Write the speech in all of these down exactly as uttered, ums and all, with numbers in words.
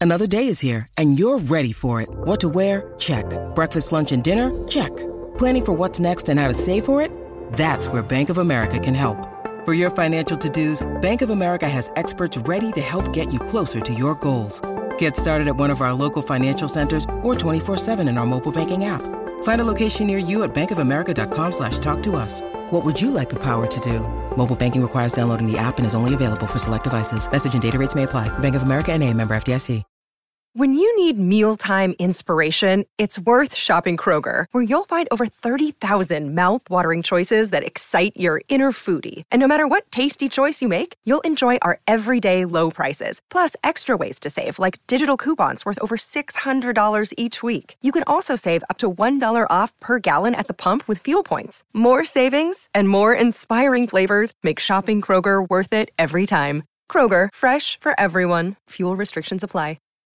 Another day is here, and you're ready for it. What to wear? Check. Breakfast, lunch, and dinner? Check. Planning for what's next and how to save for it? That's where Bank of America can help. For your financial to-dos, Bank of America has experts ready to help get you closer to your goals. Get started at one of our local financial centers or twenty-four seven in our mobile banking app. Find a location near you at bankofamerica.com slash talk to us. What would you like the power to do? Mobile banking requires downloading the app and is only available for select devices. Message and data rates may apply. Bank of America N A, member F D I C. When you need mealtime inspiration, it's worth shopping Kroger, where you'll find over thirty thousand mouth-watering choices that excite your inner foodie. And no matter what tasty choice you make, you'll enjoy our everyday low prices, plus extra ways to save, like digital coupons worth over six hundred dollars each week. You can also save up to one dollar off per gallon at the pump with fuel points. More savings and more inspiring flavors make shopping Kroger worth it every time. Kroger, fresh for everyone. Fuel restrictions apply.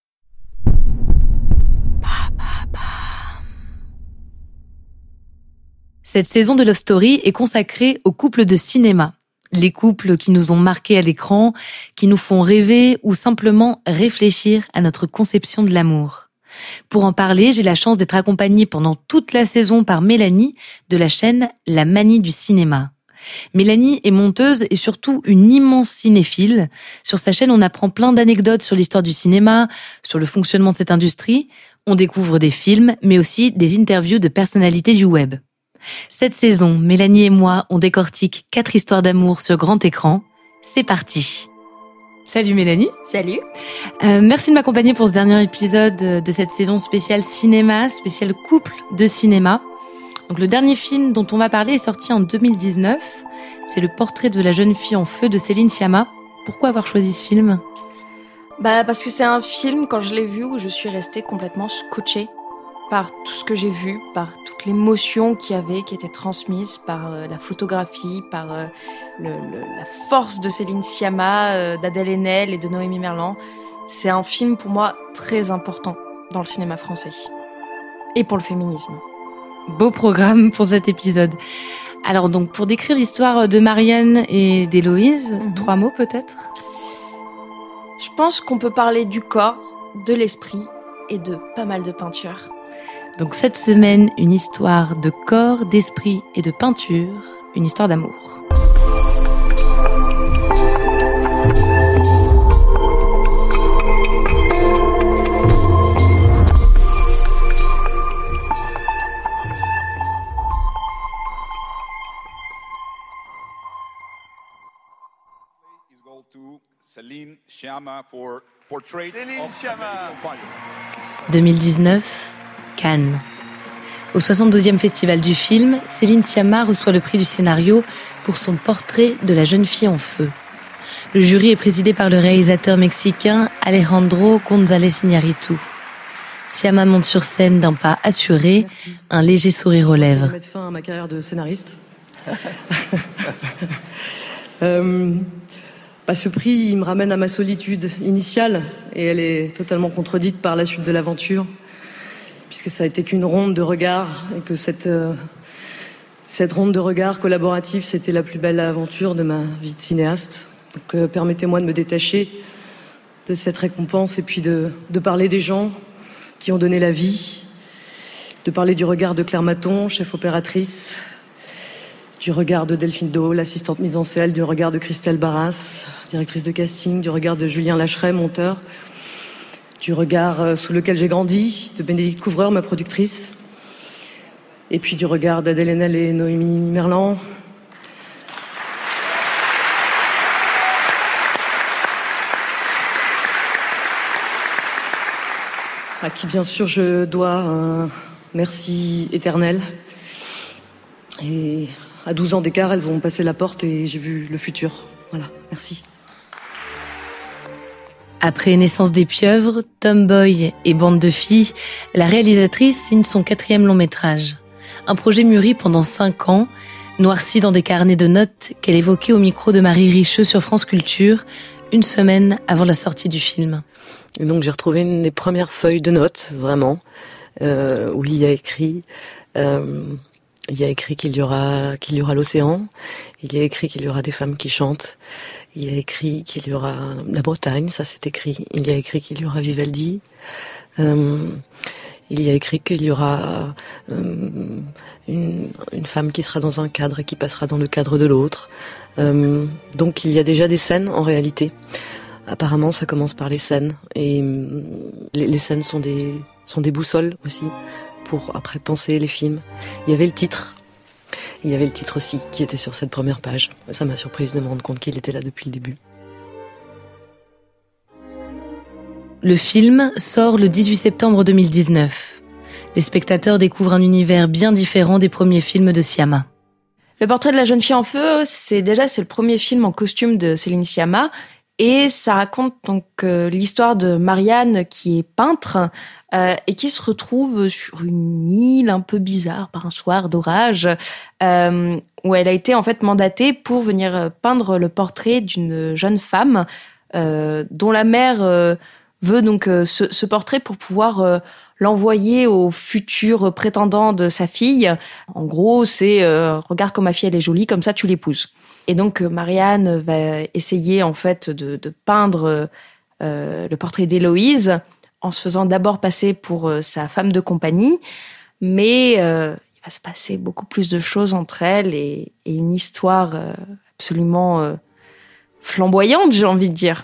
Cette saison de Love Story est consacrée aux couples de cinéma. Les couples qui nous ont marqués à l'écran, qui nous font rêver ou simplement réfléchir à notre conception de l'amour. Pour en parler, j'ai la chance d'être accompagnée pendant toute la saison par Mélanie de la chaîne La Manie du cinéma. Mélanie est monteuse et surtout une immense cinéphile. Sur sa chaîne, on apprend plein d'anecdotes sur l'histoire du cinéma, sur le fonctionnement de cette industrie. On découvre des films, mais aussi des interviews de personnalités du web. Cette saison, Mélanie et moi, on décortique quatre histoires d'amour sur grand écran. C'est parti. Salut Mélanie. Salut. Euh, merci de m'accompagner pour ce dernier épisode de cette saison spéciale cinéma, spéciale couple de cinéma. Donc le dernier film dont on va parler est sorti en deux mille dix-neuf. C'est Le portrait de la jeune fille en feu de Céline Sciamma. Pourquoi avoir choisi ce film ? Bah parce que c'est un film, quand je l'ai vu, où je suis restée complètement scotchée par tout ce que j'ai vu, par toute l'émotion qu'il y avait, qui était transmise, par euh, la photographie, par euh, le, le, la force de Céline Sciamma, euh, d'Adèle Haenel et de Noémie Merlan. C'est un film pour moi très important dans le cinéma français et pour le féminisme. Beau programme pour cet épisode. Alors donc pour décrire l'histoire de Marianne et d'Héloïse, mm-hmm. trois mots peut-être ? Je pense qu'on peut parler du corps, de l'esprit et de pas mal de peinture. Donc cette semaine, une histoire de corps, d'esprit et de peinture, une histoire d'amour. Céline Sciamma for Portrait of Sciamma. deux mille dix-neuf, Cannes. Au soixante-douzième festival du film, Céline Sciamma reçoit le prix du scénario pour son portrait de la jeune fille en feu. Le jury est présidé par le réalisateur mexicain Alejandro González Iñárritu. Sciamma monte sur scène d'un pas assuré, Merci. Un léger sourire aux lèvres. Je vais mettre fin à ma carrière de scénariste. euh... Bah, ce prix, il me ramène à ma solitude initiale et elle est totalement contredite par la suite de l'aventure, puisque ça a été qu'une ronde de regards et que cette, euh, cette ronde de regards collaborative, c'était la plus belle aventure de ma vie de cinéaste. Donc euh, permettez-moi de me détacher de cette récompense et puis de, de parler des gens qui ont donné la vie, de parler du regard de Claire Maton, chef opératrice, du regard de Delphine Do, l'assistante mise en scène, du regard de Christelle Barras, directrice de casting, du regard de Julien Lacheret, monteur, du regard sous lequel j'ai grandi, de Bénédicte Couvreur, ma productrice, et puis du regard d'Adèle Haenel et Noémie Merlan. À qui, bien sûr, je dois un merci éternel. Et à douze ans d'écart, elles ont passé la porte et j'ai vu le futur. Voilà, merci. Après Naissance des pieuvres, Tomboy et Bande de filles, la réalisatrice signe son quatrième long métrage. Un projet mûri pendant cinq ans, noirci dans des carnets de notes qu'elle évoquait au micro de Marie Richeux sur France Culture, une semaine avant la sortie du film. Et donc j'ai retrouvé une des premières feuilles de notes, vraiment, euh, où il y a écrit... Euh, Il y a écrit qu'il y aura qu'il y aura l'océan, il y a écrit qu'il y aura des femmes qui chantent, Il y a écrit qu'il y aura la Bretagne, ça c'est écrit. Il y a écrit qu'il y aura Vivaldi. Euh, il y a écrit qu'il y aura euh, une, une femme qui sera dans un cadre et qui passera dans le cadre de l'autre. Euh, donc il y a déjà des scènes en réalité. Apparemment ça commence par les scènes. Et euh, les, les scènes sont des, sont des boussoles aussi pour après penser les films. Il y avait le titre. Il y avait le titre aussi qui était sur cette première page. Ça m'a surprise de me rendre compte qu'il était là depuis le début. Le film sort le dix-huit septembre deux mille dix-neuf. Les spectateurs découvrent un univers bien différent des premiers films de Sciamma. Le portrait de la jeune fille en feu, c'est déjà c'est le premier film en costume de Céline Sciamma. Et ça raconte donc euh, l'histoire de Marianne qui est peintre euh, et qui se retrouve sur une île un peu bizarre par un soir d'orage euh, où elle a été en fait mandatée pour venir peindre le portrait d'une jeune femme euh, dont la mère euh, veut donc euh, ce, ce portrait pour pouvoir euh, l'envoyer au futur prétendant de sa fille. En gros, c'est euh, « regarde comme ma fille elle est jolie, comme ça tu l'épouses ». Et donc Marianne va essayer en fait de, de peindre euh, le portrait d'Héloïse en se faisant d'abord passer pour euh, sa femme de compagnie, mais euh, il va se passer beaucoup plus de choses entre elles et, et une histoire euh, absolument euh, flamboyante, j'ai envie de dire.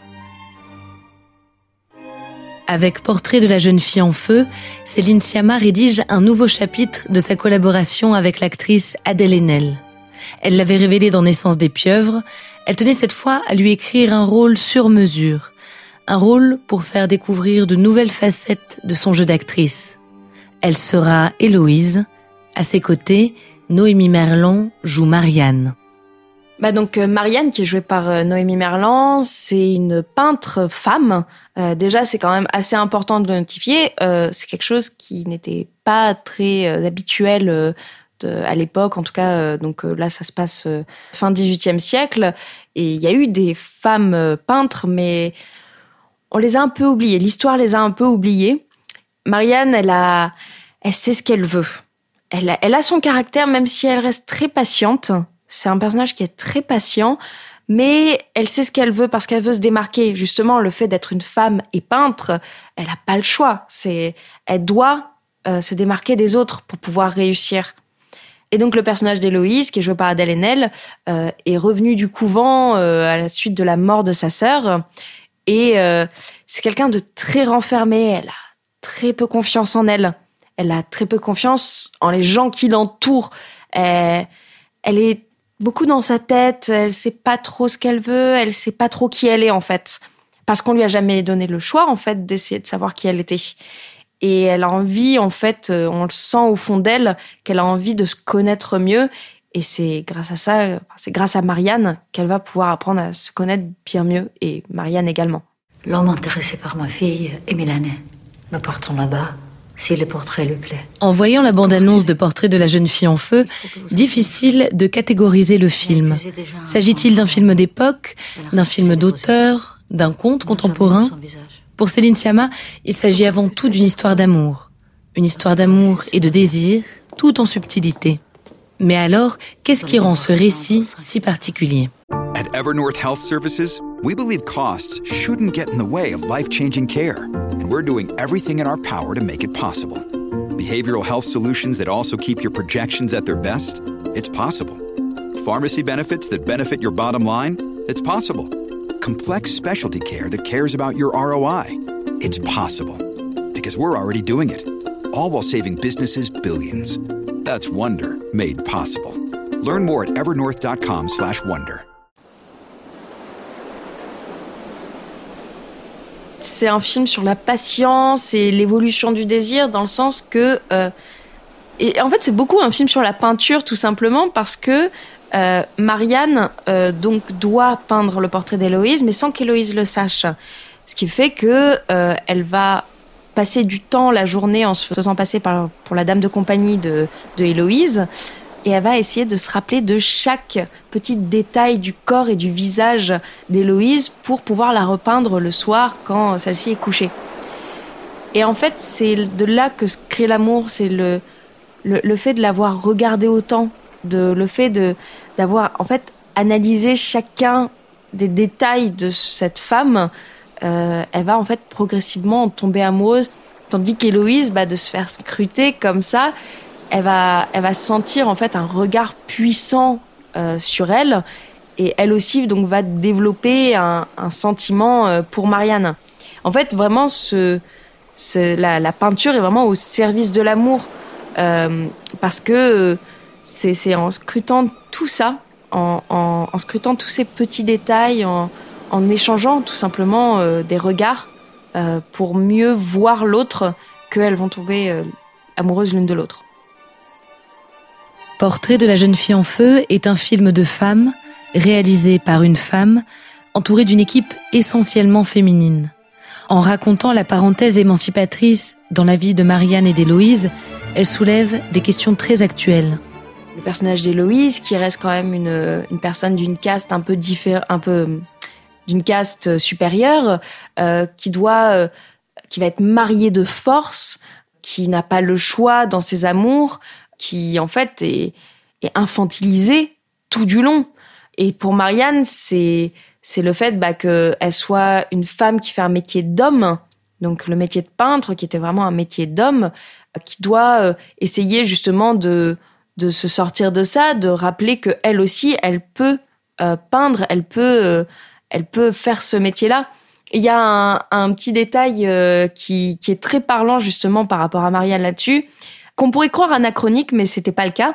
Avec Portrait de la jeune fille en feu, Céline Sciamma rédige un nouveau chapitre de sa collaboration avec l'actrice Adèle Haenel. Elle l'avait révélé dans Naissance des pieuvres, elle tenait cette fois à lui écrire un rôle sur mesure. Un rôle pour faire découvrir de nouvelles facettes de son jeu d'actrice. Elle sera Héloïse. À ses côtés, Noémie Merlan joue Marianne. Bah donc euh, Marianne, qui est jouée par euh, Noémie Merlan, c'est une peintre femme. Euh, déjà, c'est quand même assez important de le notifier. Euh, c'est quelque chose qui n'était pas très euh, habituel euh, de, à l'époque. En tout cas, euh, donc euh, là, ça se passe euh, fin dix-huitième siècle. Et il y a eu des femmes euh, peintres, mais on les a un peu oubliées. L'histoire les a un peu oubliées. Marianne, elle a, elle sait ce qu'elle veut. Elle a, elle a son caractère, même si elle reste très patiente. C'est un personnage qui est très patient, mais elle sait ce qu'elle veut parce qu'elle veut se démarquer. Justement, le fait d'être une femme et peintre, elle n'a pas le choix. C'est, elle doit euh, se démarquer des autres pour pouvoir réussir. Et donc, le personnage d'Héloïse, qui est joué par Adèle Haenel, euh, est revenu du couvent euh, à la suite de la mort de sa sœur. Et euh, c'est quelqu'un de très renfermé. Elle a très peu confiance en elle. Elle a très peu confiance en les gens qui l'entourent. Elle, elle est beaucoup dans sa tête, elle sait pas trop ce qu'elle veut, elle sait pas trop qui elle est en fait. Parce qu'on lui a jamais donné le choix en fait d'essayer de savoir qui elle était. Et elle a envie en fait, on le sent au fond d'elle, qu'elle a envie de se connaître mieux. Et c'est grâce à ça, c'est grâce à Marianne qu'elle va pouvoir apprendre à se connaître bien mieux. Et Marianne également. L'homme intéressé par ma fille est milanais. Nous partons là-bas. Si le portrait lui plaît. En voyant la bande-annonce de Portrait de la jeune fille en feu, difficile de catégoriser le film. S'agit-il d'un film d'époque, d'un film d'auteur, d'un conte contemporain ? Pour Céline Sciamma, il s'agit avant tout d'une histoire d'amour. Une histoire d'amour et de désir, tout en subtilité. Mais alors, qu'est-ce qui rend ce récit si particulier ? At Evernorth Health Services, we believe costs shouldn't get in the way of life-changing care, and we're doing everything in our power to make it possible. Behavioral health solutions that also keep your projections at their best? It's possible. Pharmacy benefits that benefit your bottom line? It's possible. Complex specialty care that cares about your R O I? It's possible. Because we're already doing it. All while saving businesses billions. That's Wonder made possible. Learn more at evernorth.com slash wonder. C'est un film sur la patience et l'évolution du désir, dans le sens que... Euh, et en fait, c'est beaucoup un film sur la peinture, tout simplement, parce que euh, Marianne euh, donc, doit peindre le portrait d'Héloïse, mais sans qu'Héloïse le sache. Ce qui fait que euh, elle va passer du temps, la journée, en se faisant passer par, pour la dame de compagnie de, de Héloïse, et elle va essayer de se rappeler de chaque petit détail du corps et du visage d'Héloïse pour pouvoir la repeindre le soir quand celle-ci est couchée. Et en fait, c'est de là que se crée l'amour, c'est le, le, le fait de l'avoir regardé autant, de, le fait de, d'avoir en fait analysé chacun des détails de cette femme, euh, elle va en fait progressivement tomber amoureuse. Tandis qu'Héloïse, bah, de se faire scruter comme ça, elle va, elle va sentir en fait un regard puissant euh, sur elle, et elle aussi donc va développer un, un sentiment euh, pour Marianne. En fait, vraiment, ce, ce, la, la peinture est vraiment au service de l'amour, euh, parce que c'est, c'est en scrutant tout ça, en, en, en scrutant tous ces petits détails, en, en échangeant tout simplement euh, des regards euh, pour mieux voir l'autre, qu'elles vont tomber euh, amoureuses l'une de l'autre. Portrait de la jeune fille en feu est un film de femme, réalisé par une femme, entourée d'une équipe essentiellement féminine. En racontant la parenthèse émancipatrice dans la vie de Marianne et d'Héloïse, elle soulève des questions très actuelles. Le personnage d'Héloïse, qui reste quand même une, une personne d'une caste un peu différente, un peu d'une caste supérieure, euh, qui doit, euh, qui va être mariée de force, qui n'a pas le choix dans ses amours, qui en fait est, est infantilisée tout du long. Et pour Marianne, c'est c'est le fait bah, qu'elle soit une femme qui fait un métier d'homme, donc le métier de peintre, qui était vraiment un métier d'homme, qui doit euh, essayer justement de de se sortir de ça, de rappeler que elle aussi, elle peut euh, peindre, elle peut euh, elle peut faire ce métier-là. Il y a un, un petit détail euh, qui, qui est très parlant justement par rapport à Marianne là-dessus, qu'on pourrait croire anachronique, mais c'était pas le cas.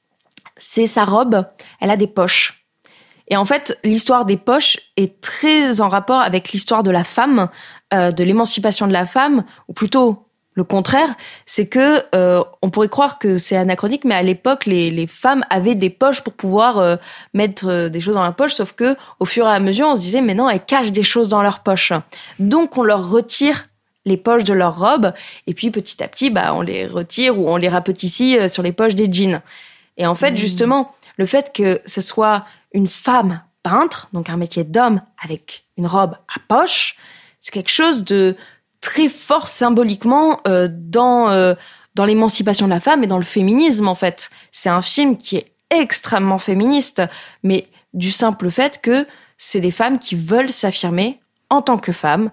C'est sa robe, elle a des poches. Et en fait, l'histoire des poches est très en rapport avec l'histoire de la femme, euh, de l'émancipation de la femme, ou plutôt le contraire, c'est que euh, on pourrait croire que c'est anachronique, mais à l'époque, les, les femmes avaient des poches pour pouvoir euh, mettre euh, des choses dans leur poche, sauf que au fur et à mesure, on se disait, mais non, elles cachent des choses dans leur poche. Donc, on leur retire les poches de leur robe, et puis petit à petit, bah, on les retire ou on les rapetissit euh, sur les poches des jeans. Et en fait, mmh. justement, le fait que ce soit une femme peintre, donc un métier d'homme avec une robe à poche, c'est quelque chose de très fort symboliquement euh, dans euh, dans l'émancipation de la femme et dans le féminisme, en fait. C'est un film qui est extrêmement féministe, mais du simple fait que c'est des femmes qui veulent s'affirmer en tant que femmes,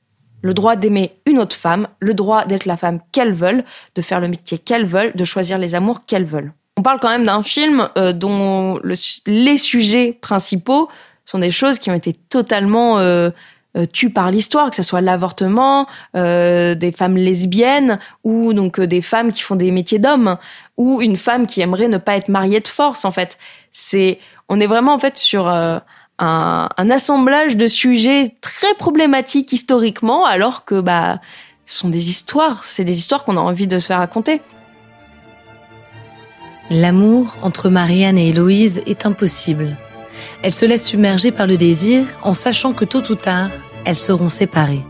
le droit d'aimer une autre femme, le droit d'être la femme qu'elles veulent, de faire le métier qu'elles veulent, de choisir les amours qu'elles veulent. On parle quand même d'un film euh, dont le, les sujets principaux sont des choses qui ont été totalement euh, euh, tues par l'histoire, que ce soit l'avortement, euh, des femmes lesbiennes, ou donc euh, des femmes qui font des métiers d'hommes, ou une femme qui aimerait ne pas être mariée de force. En fait, c'est, on est vraiment en fait sur euh, un, un assemblage de sujets très problématiques historiquement, alors que bah, ce sont des histoires, c'est des histoires qu'on a envie de se faire raconter. L'amour entre Marianne et Héloïse est impossible. Elles se laissent submerger par le désir en sachant que tôt ou tard, elles seront séparées.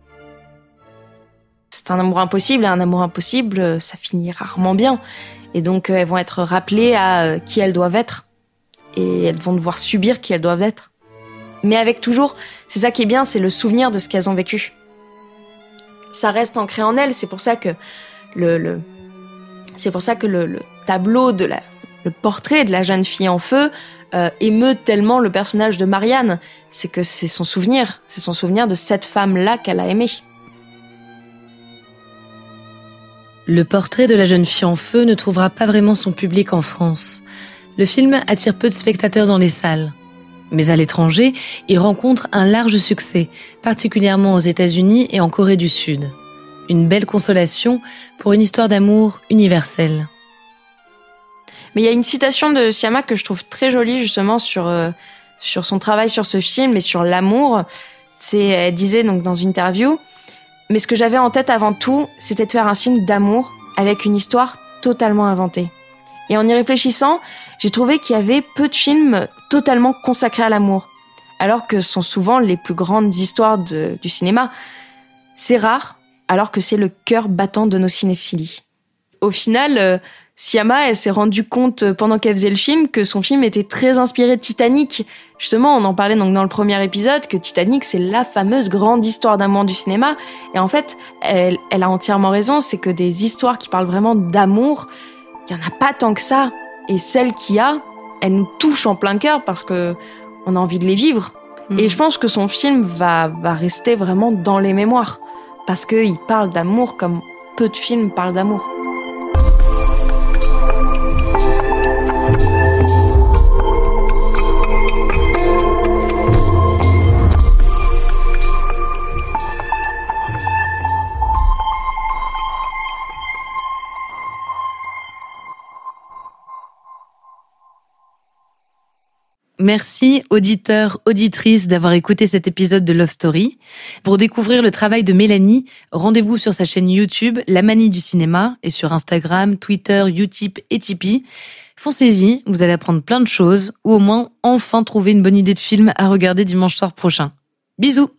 C'est un amour impossible, et un amour impossible, ça finit rarement bien. Et donc, elles vont être rappelées à qui elles doivent être. Et elles vont devoir subir qui elles doivent être. Mais avec toujours, c'est ça qui est bien, c'est le souvenir de ce qu'elles ont vécu. Ça reste ancré en elles, c'est pour ça que le... le c'est pour ça que le, le tableau de la, le portrait de la jeune fille en feu euh, émeut tellement le personnage de Marianne. C'est que c'est son souvenir, c'est son souvenir de cette femme-là qu'elle a aimée. Le portrait de la jeune fille en feu ne trouvera pas vraiment son public en France. Le film attire peu de spectateurs dans les salles. Mais à l'étranger, il rencontre un large succès, particulièrement aux États-Unis et en Corée du Sud. Une belle consolation pour une histoire d'amour universelle. Mais il y a une citation de Sciamma que je trouve très jolie justement sur euh, sur son travail sur ce film et sur l'amour. C'est, elle disait donc dans une interview, mais ce que j'avais en tête avant tout, c'était de faire un film d'amour avec une histoire totalement inventée. Et en y réfléchissant, j'ai trouvé qu'il y avait peu de films totalement consacrés à l'amour, alors que ce sont souvent les plus grandes histoires de, du cinéma. C'est rare, alors que c'est le cœur battant de nos cinéphilies. Au final, euh, Sciamma, elle s'est rendue compte pendant qu'elle faisait le film que son film était très inspiré de Titanic. Justement, on en parlait donc dans le premier épisode, que Titanic, c'est la fameuse grande histoire d'amour du cinéma. Et en fait, elle, elle a entièrement raison, c'est que des histoires qui parlent vraiment d'amour, il y en a pas tant que ça. Et celles qu'il y a, elles nous touchent en plein cœur parce que on a envie de les vivre. Mmh. Et je pense que son film va, va rester vraiment dans les mémoires. Parce qu'il parle d'amour comme peu de films parlent d'amour. Merci, auditeurs, auditrices, d'avoir écouté cet épisode de Love Story. Pour découvrir le travail de Mélanie, rendez-vous sur sa chaîne YouTube, La Manie du cinéma, et sur Instagram, Twitter, Utip et Tipeee. Foncez-y, vous allez apprendre plein de choses, ou au moins enfin trouver une bonne idée de film à regarder dimanche soir prochain. Bisous!